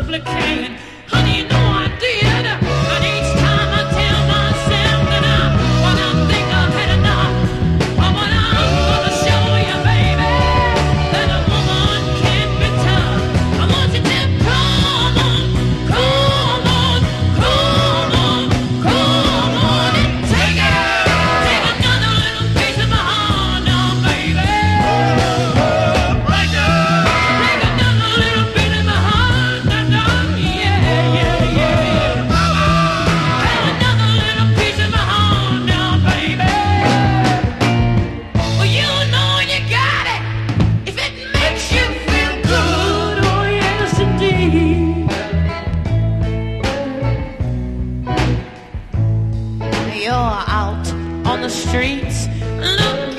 possibly can. Honey, you know I did. But each time I tell myself that when I think I've had enough, but when I'm gonna show you, baby, that a woman can be tough. I want you to come on, come on, come on, come on and take it. Take another little piece of my heart now, baby. Right now. Take another little bit of my heart now, yeah, yeah, yeah. Take another little piece of my heart now, baby. Well, you know you got it if it makes you feel good. Oh, yes, indeed. You're out on the streets looking